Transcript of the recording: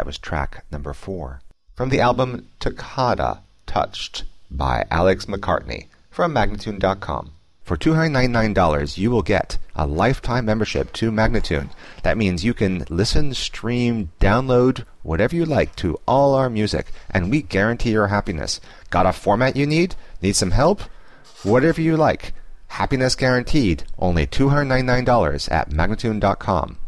That was track number 4. From the album Toccata, Touched, by Alex McCartney, from Magnatune.com. For $299, you will get a lifetime membership to Magnatune. That means you can listen, stream, download, whatever you like to all our music, and we guarantee your happiness. Got a format you need? Need some help? Whatever you like. Happiness guaranteed. Only $299 at Magnatune.com.